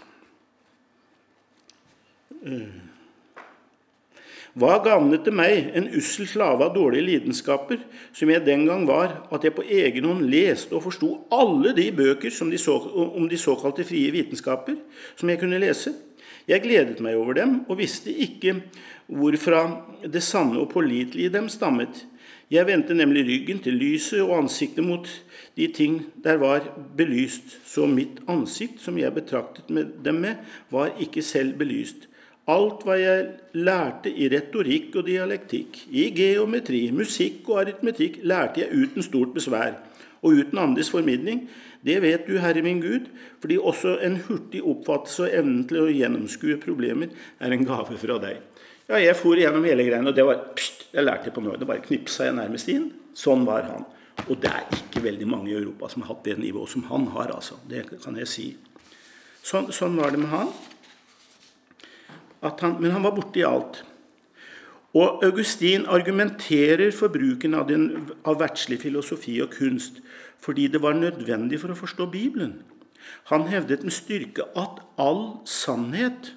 Hva gagnet det meg, en ussel slave av dårlige lidenskaper, som jeg den gang var, at jeg på egen hånd leste og forstod alle de bøker som de så, om de såkalte frie vitenskaper som jeg kunne lese? Jeg gledet meg over dem, og visste ikke hvorfra det sanne og pålitelige i dem stammet. Jeg vendte nemlig ryggen til lyset og ansiktet mot de ting der var belyst, så mitt ansikt, som jeg betraktet med dem med, var ikke selv belyst. Alt hva jeg lærte i retorikk og dialektikk, i geometri, musikk og aritmetikk, lærte jeg uten stort besvær, og uten andres formidling. Det vet du, Herre min Gud, fordi også en hurtig oppfattelse og evnen til å gjennomskue problemer er en gave fra deg. Ja, jeg for gjennom hele greien, og det var, pst, jeg lærte på noe, det bare knipsa jeg nærmest inn. Sånn var han. Og det er ikke veldig mange i Europa som har hatt det nivået som han har, altså. Det kan jeg si. Sånn, sånn var det med han. At han, men han var borte i alt. Og Augustin argumenterer for bruken av, den, av verdslig filosofi og kunst, fordi det var nødvendig for å forstå Bibelen. Han hevdet med styrke at all sannhet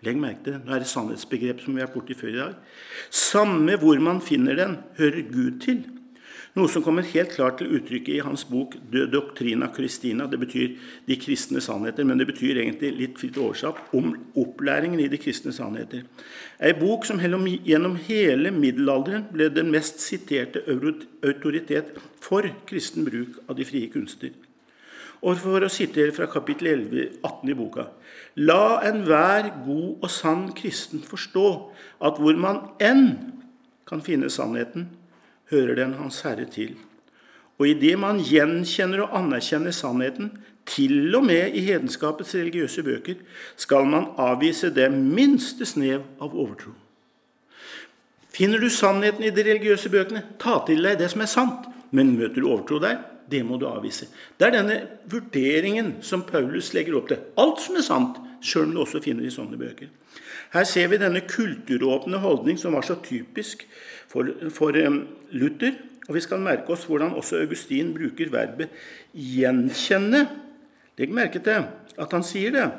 Legg merke til det. Nå er det sannhetsbegrep som vi har borti før i dag. Samme hvor man finner den, hører Gud til. Noe som kommer helt klart til uttrykk i hans bok De Doctrina Christina. Det betyr de kristne sannheter, men det betyr egentlig litt fritt oversatt om opplæringen i de kristne sannheter. En bok som gjennom hele middelalderen ble den mest siterte autoritet for kristen bruk av de frie kunster. Og for å sitere fra kapittel elleve atten i boka. La enhver god og sann kristen forstå at hvor man enn kan finne sannheten, hører den hans Herre til. Og i det man gjenkjenner og anerkjenner sannheten, til og med i hedenskapets religiøse bøker, skal man avvise det minste snev av overtro. Finner du sannheten i de religiøse bøkene, ta til deg det som er sant, men møter du overtro der, det må du avvise. Det er denne vurderingen som Paulus legger opp til. Alt som er sant, selv om du også finner i sånne bøker. Her ser vi denne kulturåpne holdning som var så typisk for, for um, Luther, og vi skal merke oss hvordan også Augustin bruker verbet gjenkjenne. Legg merke til at han sier det.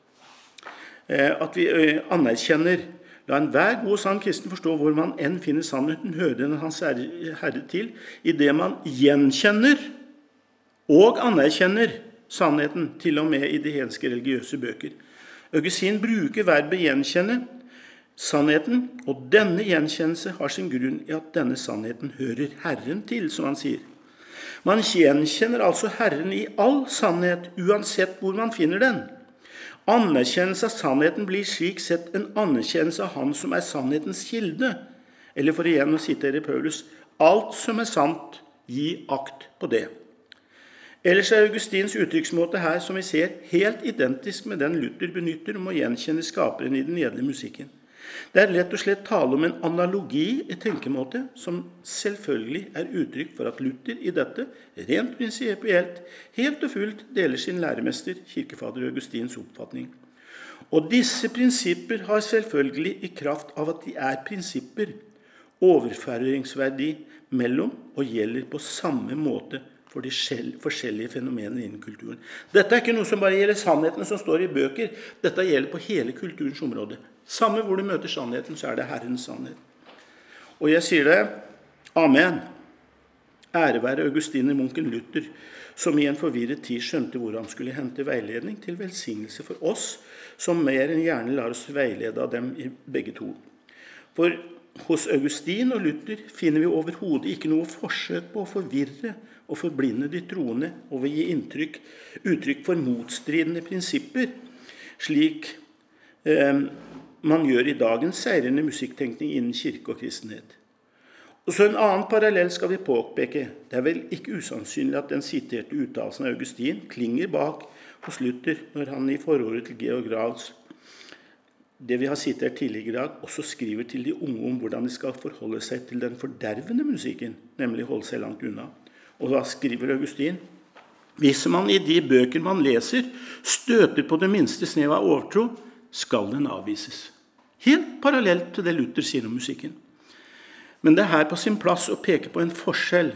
Eh, at vi eh, anerkjenner, la enhver god og sann kristen forstå hvor man enn finner sannheten, hører den hans herre, herre til, i det man gjenkjenner og anerkjenner sannheten, til og med i de hedenske religiøse bøker. Augustin bruker verbet gjenkjenne sannheten, og denne gjenkjennelse har sin grunn i at denne sannheten hører Herren til, som han sier. Man gjenkjenner altså Herren i all sannhet, uansett hvor man finner den. Anerkjennelse av sannheten blir slik sett en anerkjennelse av han som er sannhetens kilde. Eller for igjen å sitere Paulus, alt som er sant, gi akt på det. Ellers er Augustins uttrykksmåte her, som vi ser, helt identisk med den Luther benytter om å gjenkjenne skaperen i den edle musikken. Det er lett og slett tale om en analogi i tenkemåte, som selvfølgelig er uttrykk for at Luther i dette, rent prinsipielt, helt og fullt deler sin læremester, kirkefader Augustins oppfatning. Og disse prinsipper har selvfølgelig i kraft av at de er prinsipper, overføringsverdi mellom og gjelder på samme måte for de forskjellige fenomener innen kulturen. Dette er ikke noe som bare gjelder sannheten som står i bøker. Dette gjelder på hele kulturens område. Samme hvor du møter sannheten, så er det Herrens sannhet. Og jeg sier det, amen. Ære være Augustiner-munken Luther, som i en forvirret tid skjønte hvor han skulle hente veiledning til velsignelse for oss, som mer enn gjerne lar oss veilede av dem i begge to. For hos Augustin og Luther finner vi overhodet ikke noe forsøk på å forvirre og forblinde de troende og vil gi inntrykk, uttrykk for motstridende prinsipper, slik eh, man gjør i dagens seirende musikktenkning innen kirke og kristenhet. Og så en annen parallell skal vi påpeke. Det er vel ikke usannsynlig at den siterte uttalelsen av Augustin klinger bak hos Luther når han i forordet til Georg Grals, det vi har sitert tidligere i dag, også skriver til de unge om hvordan de skal forholde seg til den fordervende musikken, nemlig holde seg langt unna. Og da skriver Augustin, hvis man i de bøker man leser støter på det minste snev av overtro, skal den avvises. Helt parallelt til det Luther sier om musikken. Men det er her på sin plass å peke på en forskjell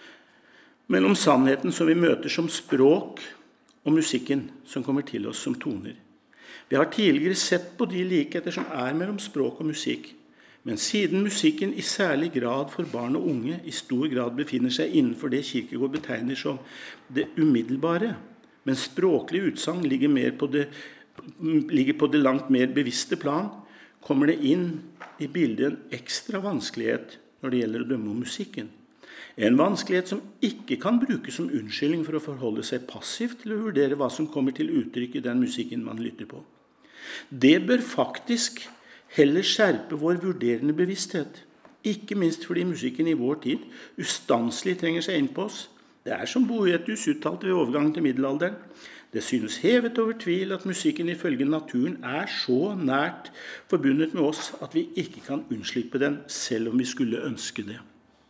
mellom sannheten som vi møter som språk og musikken som kommer til oss som toner. Vi har tidligere sett på de likheter som er mellom språk og musikk, men siden musikken i særlig grad for barn og unge i stor grad befinner seg innenfor det Kierkegaard betegner som det umiddelbare, men språklig utsagn ligger, mer på det, ligger på det langt mer bevisste plan, kommer det inn i bildet en ekstra vanskelighet når det gjelder å dømme om musikken. En vanskelighet som ikke kan brukes som unnskyldning for å forholde seg passivt til å vurdere hva som kommer til uttrykk i den musikken man lytter på. Det bør faktisk heller skjerpe vår vurderende bevissthet, ikke minst fordi musikken i vår tid ustanselig trenger seg inn på oss. Det er som Boethius uttalte ved overgangen til middelalderen. Det synes hevet over tvil at musikken ifølge naturen er så nært forbundet med oss at vi ikke kan unnslippe den, selv om vi skulle ønske det.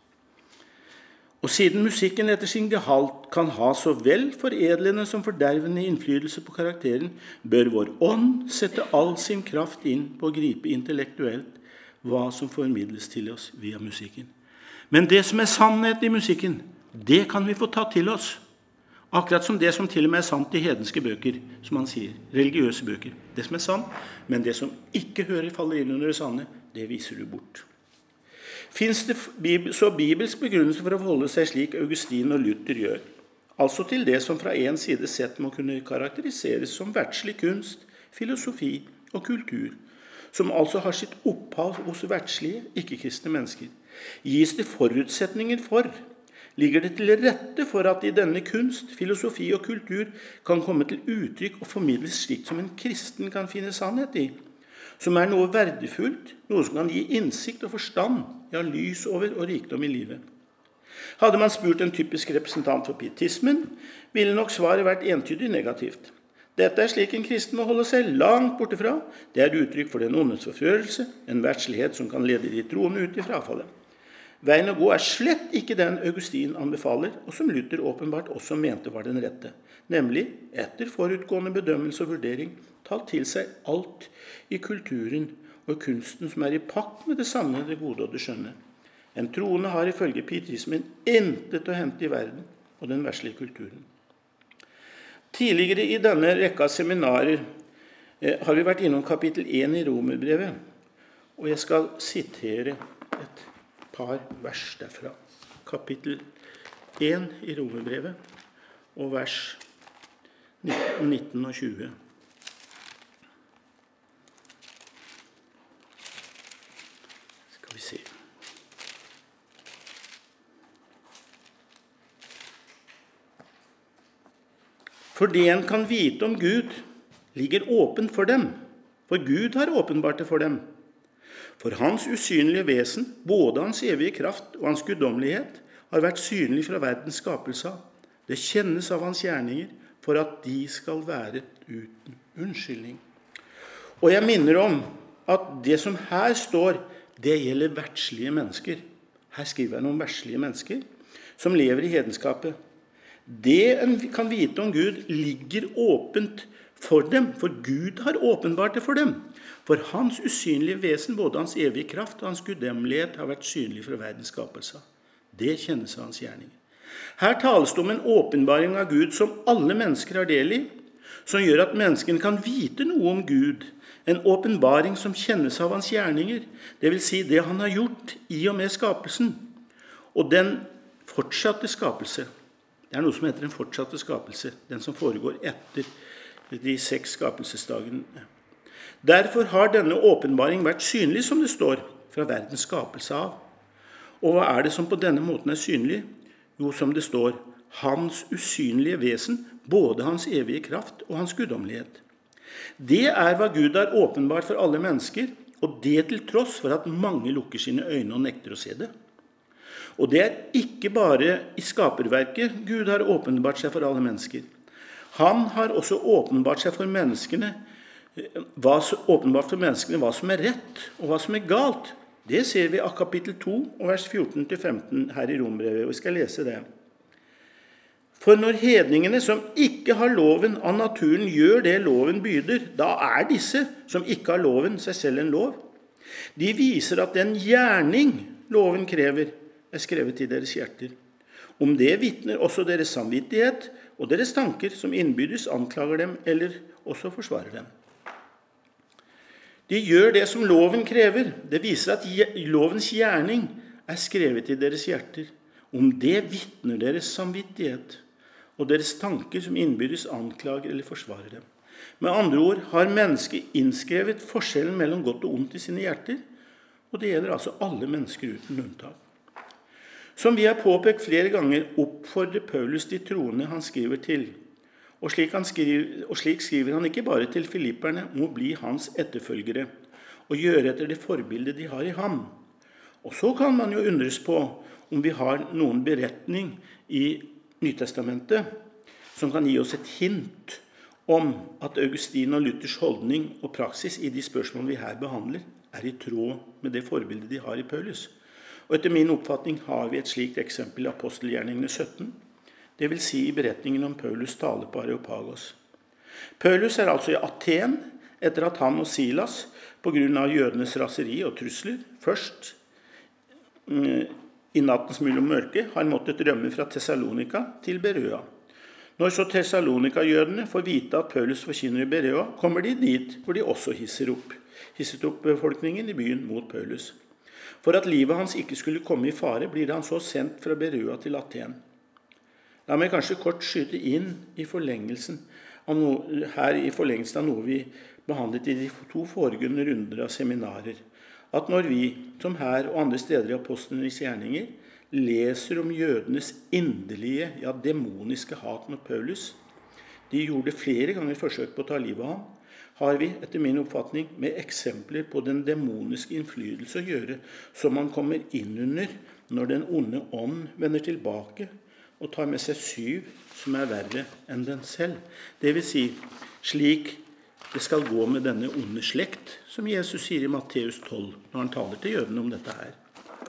Og siden musikken etter sin gehalt kan ha så vel foredlende som fordervende innflytelse på karakteren, bør vår ånd sette all sin kraft inn på å gripe intellektuelt hva som formidles til oss via musikken. Men det som er sannhet i musikken, det kan vi få ta til oss. Akkurat som det som til og med er sant i hedenske bøker, som han sier, religiøse bøker. Det som er sant, men det som ikke hører faller inn under det sanne, det viser du bort. Finns det så bibelsk begrunnelse for å forholde seg slik Augustin og Luther gjør? Altså til det som fra en side sett må kunne karakteriseres som verdslig kunst, filosofi og kultur, som altså har sitt opphav hos verdslige, ikke-kristne mennesker. Gis det forutsetninger for, ligger det til rette for at i denne kunst, filosofi og kultur kan komme til uttrykk og formidles slikt som en kristen kan finne sannhet i, som er noe verdifullt, noe som kan gi innsikt og forstand, ja, lys over og rikdom i livet. Hadde man spurt en typisk representant for pietismen, ville nok svaret vært entydig negativt. Dette er slik en kristen må holde seg langt bortifra. Det er uttrykk for den ondes forførelse, en verdslighet som kan lede de troende ut i frafallet. Veien å gå er slett ikke den Augustin anbefaler, og som Luther åpenbart også mente var den rette, nemlig etter forutgående bedømmelse og vurdering, ta til seg alt i kulturen og kunsten som er i pakt med det sanne, det gode og det skjønne. En troende har ifølge pietismen intet å hente i verden og den verslige kulturen. Tidligere i denne rekka seminarer eh, har vi vært innom kapittel én i Romerbrevet, og jeg skal sitere et par vers derfra. Kapittel én i Romerbrevet, og vers nitten og tjue. Skal vi se. For det en kan vite om Gud, ligger åpent for dem, for Gud har åpenbart det for dem. For hans usynlige vesen, både hans evige kraft og hans guddommelighet, har vært synlig fra verdens skapelse av. Det kjennes av hans gjerninger, for at de skal være uten unnskyldning. Og jeg minner om at det som her står, det gjelder verdslige mennesker. Her skriver han om verdslige mennesker som lever i hedenskapet. Det en kan vite om Gud ligger åpent for dem, for Gud har åpenbart det for dem. For hans usynlige vesen, både hans evige kraft og hans guddommelighet, har vært synlig fra verdens skapelse. Det kjennes av hans gjerninger. Her tales det om en åpenbaring av Gud som alle mennesker har del i, som gjør at menneskene kan vite noe om Gud. En åpenbaring som kjennes av hans gjerninger, det vil si det han har gjort i og med skapelsen. Og den fortsatte skapelse, det er noe som heter den fortsatte skapelse, den som foregår etter de seks skapelsesdagene. Derfor har denne åpenbaring vært synlig, som det står, fra verdens skapelse av. Og hva er det som på denne måten er synlig? Jo, som det står, hans usynlige vesen, både hans evige kraft og hans guddommelighet. Det er hva Gud har åpenbart for alle mennesker, og det til tross for at mange lukker sine øyne og nekter å se det. Og det er ikke bare i skaperverket Gud har åpenbart seg for alle mennesker. Han har også åpenbart seg for menneskene, hva, åpenbart for menneskene hva som er rett og hva som er galt. Det ser vi av kapittel to, og vers fjorten til femten her i Romerbrevet, og vi skal lese det. For når hedningene som ikke har loven av naturen gjør det loven byder, da er disse som ikke har loven seg selv en lov. De viser at den gjerning loven krever er skrevet i deres hjerter. Om det vitner også deres samvittighet og deres tanker som innbydes anklager dem eller også forsvarer dem. De gjør det som loven krever. Det viser at lovens gjerning er skrevet i deres hjerter. Om det vitner deres samvittighet og deres tanker som innbydes anklager eller forsvarer dem. Med andre ord har mennesket innskrevet forskjellen mellom godt og ondt i sine hjerter, og det gjelder altså alle mennesker uten unntak. Som vi har påpekt flere ganger, oppfordrer Paulus de troende han skriver til. Og slik, han skriver, og slik skriver han ikke bare til filipperne om å bli hans etterfølgere og gjøre etter det forbildet de har i ham. Og så kan man jo undres på om vi har noen beretning i Nytestamentet som kan gi oss et hint om at Augustin og Luthers holdning og praksis i de spørsmål vi her behandler er i tråd med det forbildet de har i Paulus. Og etter min oppfatning har vi et slikt eksempel i Apostelgjerningene sytten, det vil si i beretningen om Paulus tale på Areopagos. Paulus er altså i Aten etter at han og Silas, på grunn av jødenes raseri og trusler, først i nattens mulm og mørke har måttet rømme fra Thessalonika til Berøa. Når så Thessalonika-jødene får vite at Paulus forkynner i Berea, kommer de dit hvor de også hisser opp, hisset opp befolkningen i byen mot Paulus. For at livet hans ikke skulle komme i fare, blir han så sendt fra Berea til Aten. La meg kanskje kort skyte inn i forlengelsen av noe, her i forlengelsen av noe vi behandlet i de to foregående runder av seminarer, at når vi, som her og andre steder i apostlenes gjerninger, leser om jødenes inderlige, ja demoniske hat mot Paulus, de gjorde flere ganger forsøk på å ta livet av ham, har vi, etter min oppfatning, med eksempler på den demoniske innflytelse å gjøre, som man kommer inn under når den onde ånd vender tilbake og tar med seg syv som er verre enn den selv. Det vil si, slik det skal gå med denne onde slekt, som Jesus sier i Matteus tolv, når han taler til jødene om dette her.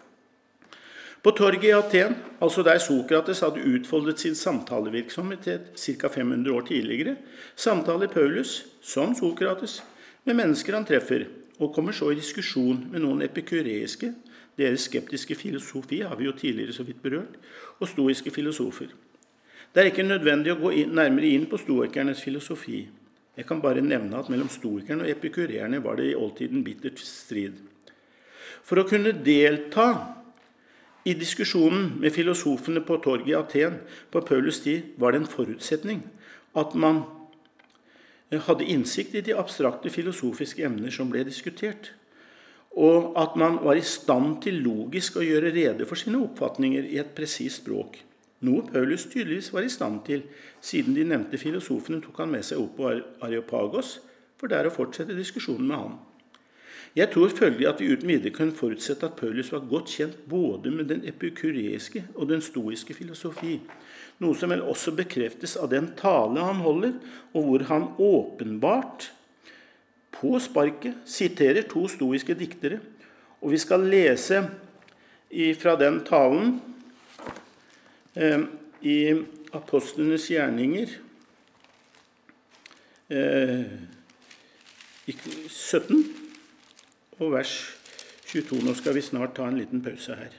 På torget i Aten, altså der Sokrates hadde utfoldet sin samtalevirksomhet ca. fem hundre år tidligere, samtaler Paulus, som Sokrates, med mennesker han treffer, og kommer så i diskusjon med noen epikureiske, deres skeptiske filosofi har vi jo tidligere så vidt berørt, og stoiske filosofer. Det er ikke nødvendig å gå inn, nærmere inn på stoikernes filosofi. Jeg kan bare nevne at mellom stoikerne og epikureerne var det i oldtiden bittert strid. For å kunne delta i diskusjonen med filosofene på torget i Aten på Paulus tid var det en forutsetning at man hadde innsikt i de abstrakte filosofiske emner som ble diskutert, og at man var i stand til logisk å gjøre rede for sine oppfatninger i et presist språk. Noe Paulus tydeligvis var i stand til, siden de nevnte filosofene tok han med seg opp på Areopagos, for der å fortsette diskusjonen med ham. Jeg tror følgelig at vi uten videre kan forutsette at Paulus var godt kjent både med den epikureiske og den stoiske filosofi, noe som vel også bekreftes av den tale han holder, og hvor han åpenbart på sparket siterer to stoiske diktere, og vi skal lese fra den talen eh, i Apostlenes gjerninger eh, sytten og vers tjueto. Nå skal vi snart ta en liten pause her.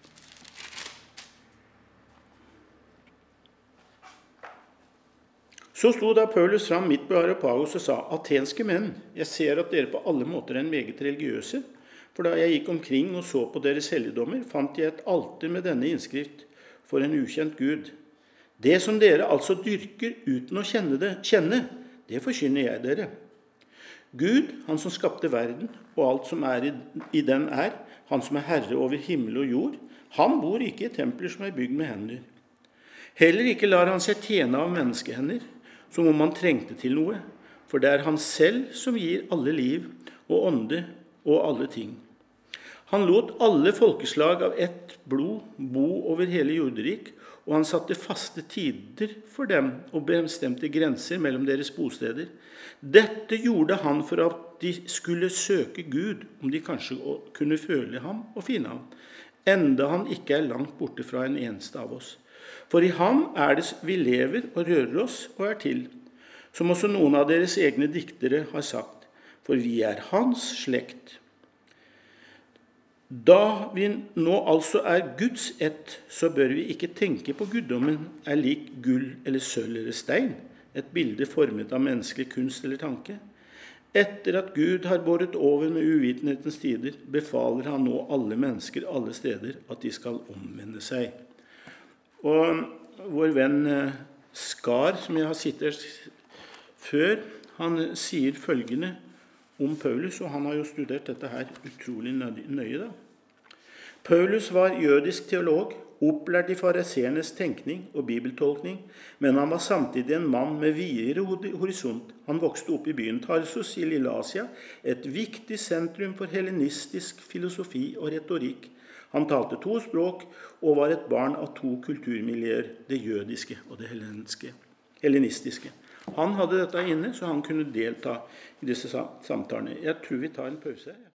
Så sto da Paulus fram midt på Areopagos og sa, «Atenske menn, jeg ser at dere på alle måter er meget religiøse, for da jeg gikk omkring og så på deres helligdommer, fant jeg et alter med denne innskrift for en ukjent Gud. Det som dere altså dyrker uten å kjenne det, kjenne, det forkynner jeg dere. Gud, han som skapte verden, og alt som er i, i den er, han som er herre over himmel og jord, han bor ikke i templer som er bygd med hender. Heller ikke lar han seg tjene av menneskehender, som om han trengte til noe, for det er han selv som gir alle liv og ånde og alle ting. Han lot alle folkeslag av ett blod bo over hele jorderik, og han satte faste tider for dem og bestemte grenser mellom deres bosteder. Dette gjorde han for at de skulle søke Gud, om de kanskje kunne føle ham og finne ham, enda han ikke er langt borte fra en eneste av oss. For i ham er det vi lever og rører oss og er til, som også noen av deres egne diktere har sagt, for vi er hans slekt. Da vi nå altså er Guds ett, så bør vi ikke tenke på guddommen er lik gull eller sølv eller stein, et bilde formet av menneskelig kunst eller tanke. Etter at Gud har båret over med uvitenhetens tider, befaler han nå alle mennesker alle steder at de skal omvende seg. Og vår venn Skar, som jeg har sittet før, han sier følgende om Paulus, og han har jo studert dette her utrolig nøye da. Paulus var jødisk teolog, opplært i fariseernes tenkning og bibeltolkning, men han var samtidig en mann med videre horisont. Han vokste opp i byen Tarsus i Lille Asia, et viktig sentrum for hellenistisk filosofi og retorikk. Han talte to språk og var et barn av to kulturmiljøer, det jødiske og det hellenistiske. Han hadde dette inne, så han kunne delta i disse samtalene. Jeg tror vi tar en pause.